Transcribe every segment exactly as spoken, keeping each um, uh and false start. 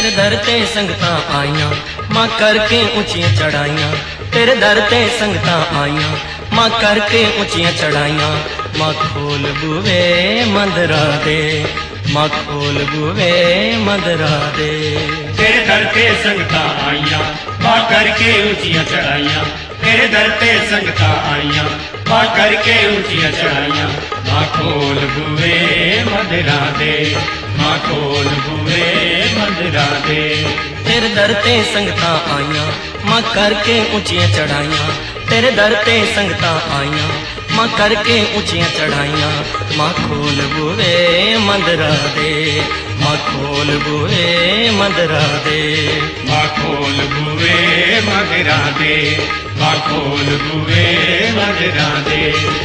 तेरे दर ते संगतां आईयां मां करके ऊंचियां चढ़ाइयां। तेरे दर ते संगतां आईयां मां करके ऊंचियां चढ़ाइयां। मां खोल बूहे मंदरा दे, मां खोल बूहे मंदरा दे। तेरे दर ते संगतां आईयां मां करके ऊंचियां चढ़ाइयां। तेरे दर ते संगतां आईयां मां करके ऊंचियां चढ़ाइयां। मां खोल बूहे मंदरा दे, मां खोल बूहे मंदरा दे। तेरे दर ते संगतां आईयां मां करके ऊंचियां चढ़ाइयां। तेरे दर ते संगतां आईयां मां करके ऊंचियां चढ़ाइयां। मां खोल बूहे मंदरा दे, मां खोल बूहे मंदरा दे। मां खोल बूहे मंदरा दे, मां खोल बूहे मंदरा दे।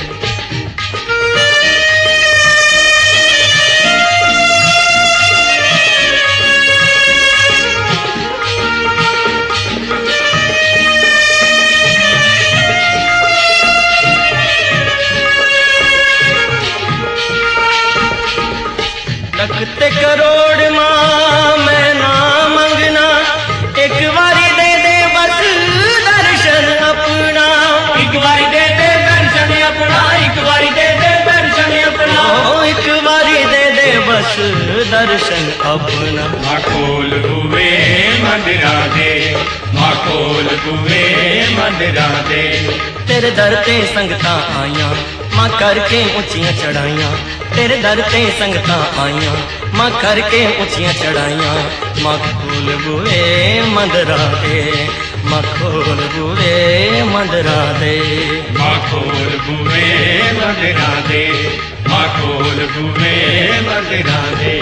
लखते करोड़ मां मैं ना मंगना, एक बारी दे दे बस दर्शन अपना। एक बारी दे दे दर्शन अपना, एक बारी दे दे दर्शन अपना। ओ एक बारी दे दे बस दर्शन अपना। मां खोल बूहे मंदरा दे, मां खोल बूहे मंदरा दे। तेरे दर ते संगतां आईयां मां करके ऊंचियां चढ़ाइयां। तेरे दर ते संगतां आईयां मां करके ऊंचियां चढ़ाइयां। मां खोल बूहे मंदरा दे, मां खोल बूहे मंदरा दे। मां खोल बूहे मंदरा दे, मां खोल बूहे मंदरा दे।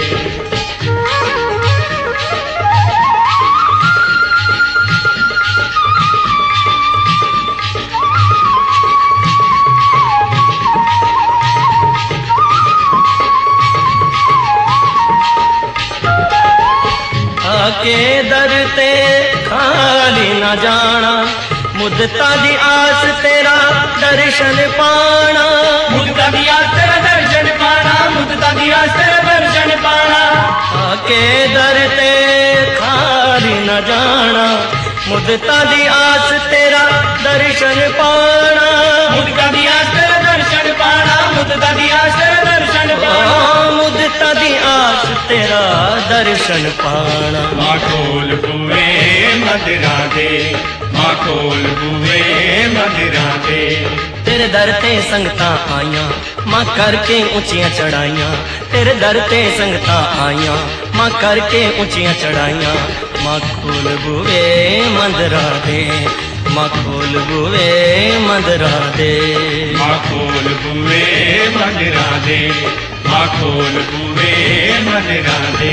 आके दर ते खाली ना जाना, मुद्दता दी आस तेरा दर्शन पाना। मुद्दता दी आस तेरा दर्शन पाना, मुद्दता दी आस तेरा दर्शन पाना। आके दर ते खाली ना जाना, मुद्दता दी आस तेरा दर्शन पाना। मुद्दता दी आस तेरा दर्शन पाना, मुद्दता दी आस तेरा दर्शन पाना। मुद्दता दी आस तेरा दर्शन पाना। मां खोल बूहे मंदरा दे, मां खोल बूहे मंदरा दे। तेरे दर ते संगतां आईयां मां करके ऊंचियां चढ़ाइयां। तेरे दर ते संगतां आईयां मां करके ऊंचियां चढ़ाइयां। मां खोल बूहे मंदरा दे, मां खोल बूहे मंदरा दे। मां खोल बूहे मंदरा दे, मां खोल बूहे मंदरा दे।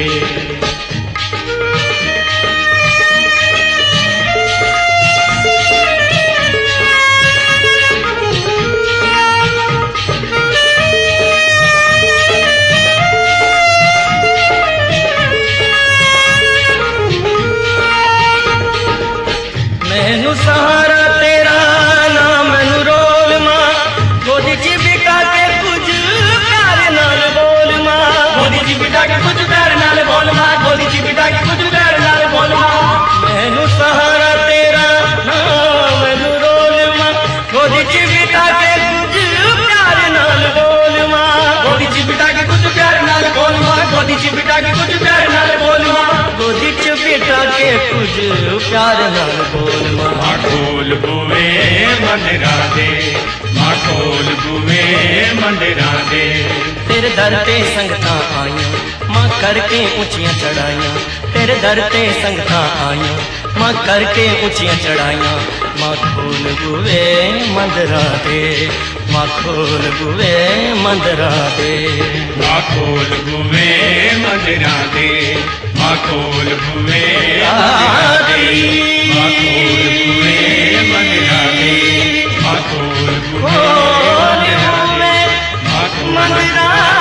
मैनू सहारा तेरा ना मैनू रोल मां, गोदी च बिठा के कुछ प्यार नाल बोल मां। गोदी च बिठा के कुछ प्यार नाल बोल मां, गोदी च बिठा के कुछ प्यार नाल बोल मां। मैनू सहारा तेरा ना मैनू रोल मां, गोदी च बिठा के कुछ प्यार नाल बोल मां। गोदी च बिठा के कुछ प्यार नाल बोल मां, गोदी च बिठा के कुछ प्यार नाल बोल मां। गोदी च बिठा के कुछ प्यार नाल बोल मां। मां खोल बूहे मंदरा दे, मां खोल बूहे मंदरा दे। तेरे दर ते संगतां आईयां मां करके ऊंचियां चढ़ाइयां। तेरे दर ते संगतां आईयां मां करके ऊंचियां चढ़ाइयां। मां खोल बूहे मंदरा दे, मां खोल बूहे मंदरा दे। मां खोल बूहे मंदरा दे, मां खोल बूहे मंदरा दे। मां खोल बूहे मंदरा दे, मां खोल बूहे मंदरा दे। मां खोल मंदरा